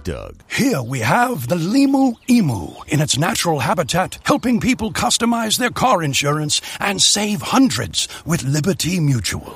Doug. Here we have the Limu Emu in its natural habitat, helping people customize their car insurance and save hundreds with Liberty Mutual.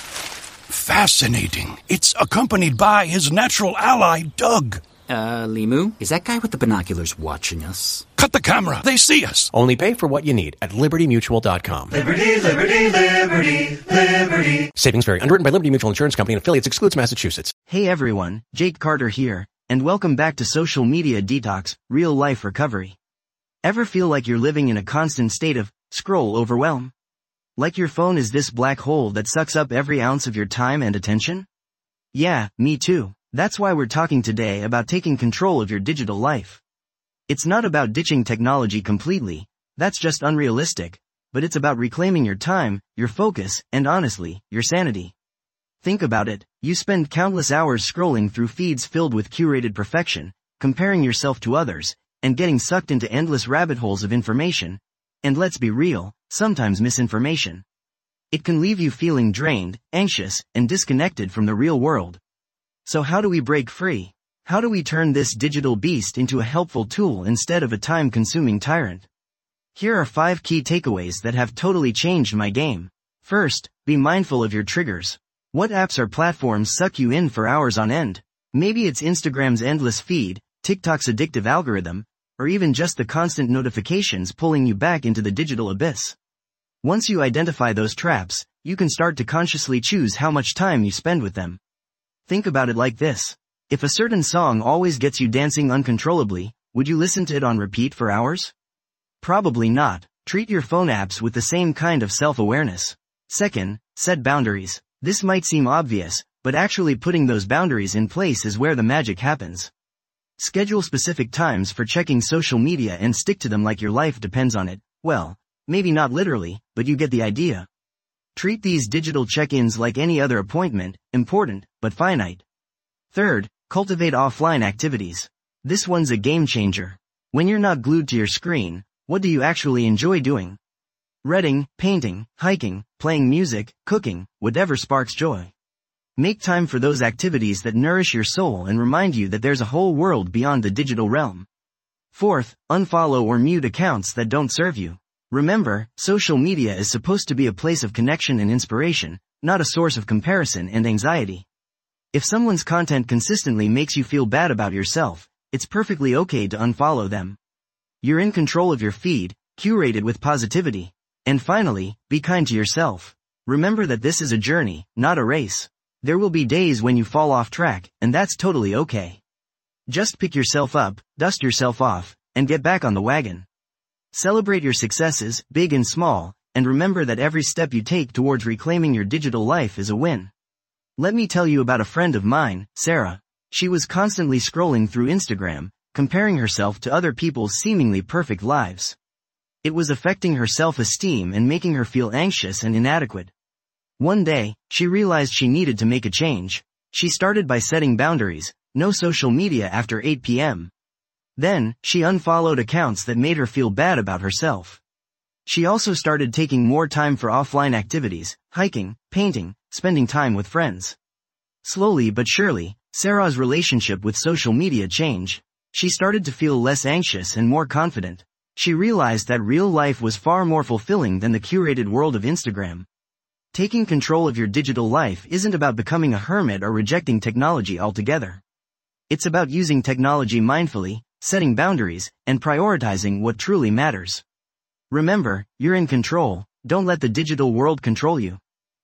Fascinating. It's accompanied by his natural ally, Doug. Limu, is that guy with the binoculars watching us? Cut the camera. They see us. Only pay for what you need at LibertyMutual.com. Liberty, liberty, liberty, liberty. Savings vary. Underwritten by Liberty Mutual Insurance Company and affiliates. Excludes Massachusetts. Hey everyone, Jake Carter here, and welcome back to Social Media Detox, Real Life Recovery. Ever feel like you're living in a constant state of scroll overwhelm? Like your phone is this black hole that sucks up every ounce of your time and attention? Yeah, me too. That's why we're talking today about taking control of your digital life. It's not about ditching technology completely, that's just unrealistic, but it's about reclaiming your time, your focus, and honestly, your sanity. Think about it, you spend countless hours scrolling through feeds filled with curated perfection, comparing yourself to others, and getting sucked into endless rabbit holes of information, and let's be real, sometimes misinformation. It can leave you feeling drained, anxious, and disconnected from the real world. So how do we break free? How do we turn this digital beast into a helpful tool instead of a time-consuming tyrant? Here are 5 key takeaways that have totally changed my game. First, be mindful of your triggers. What apps or platforms suck you in for hours on end? Maybe it's Instagram's endless feed, TikTok's addictive algorithm, or even just the constant notifications pulling you back into the digital abyss. Once you identify those traps, you can start to consciously choose how much time you spend with them. Think about it like this. If a certain song always gets you dancing uncontrollably, would you listen to it on repeat for hours? Probably not. Treat your phone apps with the same kind of self-awareness. Second, set boundaries. This might seem obvious, but actually putting those boundaries in place is where the magic happens. Schedule specific times for checking social media and stick to them like your life depends on it. Well, maybe not literally, but you get the idea. Treat these digital check-ins like any other appointment, important, but finite. Third, cultivate offline activities. This one's a game changer. When you're not glued to your screen, what do you actually enjoy doing? Reading, painting, hiking, playing music, cooking, whatever sparks joy. Make time for those activities that nourish your soul and remind you that there's a whole world beyond the digital realm. Fourth, unfollow or mute accounts that don't serve you. Remember, social media is supposed to be a place of connection and inspiration, not a source of comparison and anxiety. If someone's content consistently makes you feel bad about yourself, it's perfectly okay to unfollow them. You're in control of your feed, curated with positivity. And finally, be kind to yourself. Remember that this is a journey, not a race. There will be days when you fall off track, and that's totally okay. Just pick yourself up, dust yourself off, and get back on the wagon. Celebrate your successes, big and small, and remember that every step you take towards reclaiming your digital life is a win. Let me tell you about a friend of mine, Sarah. She was constantly scrolling through Instagram, comparing herself to other people's seemingly perfect lives. It was affecting her self-esteem and making her feel anxious and inadequate. One day, she realized she needed to make a change. She started by setting boundaries, no social media after 8 p.m. Then, she unfollowed accounts that made her feel bad about herself. She also started taking more time for offline activities, hiking, painting, spending time with friends. Slowly but surely, Sarah's relationship with social media changed. She started to feel less anxious and more confident. She realized that real life was far more fulfilling than the curated world of Instagram. Taking control of your digital life isn't about becoming a hermit or rejecting technology altogether. It's about using technology mindfully, setting boundaries, and prioritizing what truly matters. Remember, you're in control, don't let the digital world control you.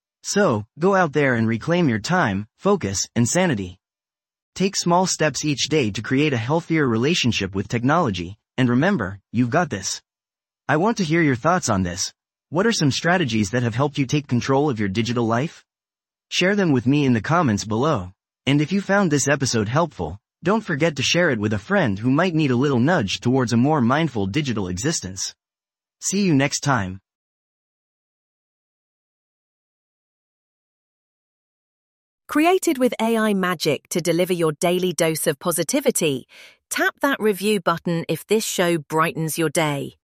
So, go out there and reclaim your time, focus, and sanity. Take small steps each day to create a healthier relationship with technology, and remember, you've got this. I want to hear your thoughts on this. What are some strategies that have helped you take control of your digital life? Share them with me in the comments below. And if you found this episode helpful, don't forget to share it with a friend who might need a little nudge towards a more mindful digital existence. See you next time. Created with AI magic to deliver your daily dose of positivity, tap that review button if this show brightens your day.